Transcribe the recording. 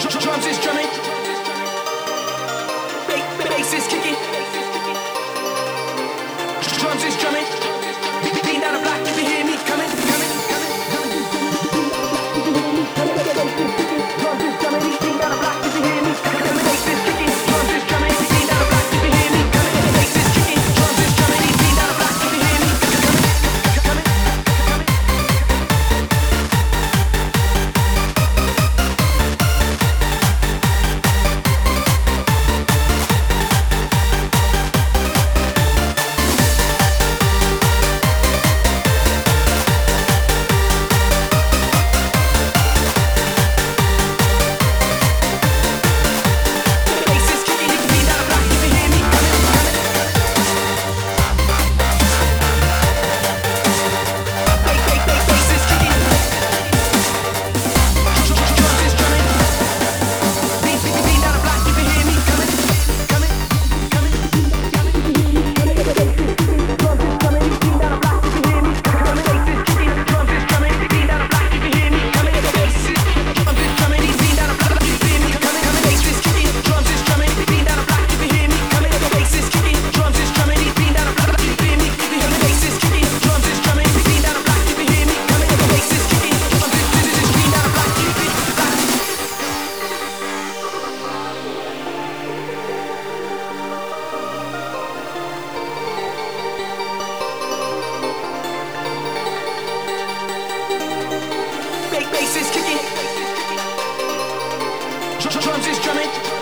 Drums is drumming, bass is kicking. Drums is drumming, beat down the block, you can hear me coming, coming, coming. Drums is drumming, beat down the block, you can hear me coming. Bass is kicking, drums is drumming, beat down the block, you can hear me coming. Bass is kicking, drums is drumming, beat down the block, you can hear me coming, coming, coming. Bass is kicking, drums is drumming.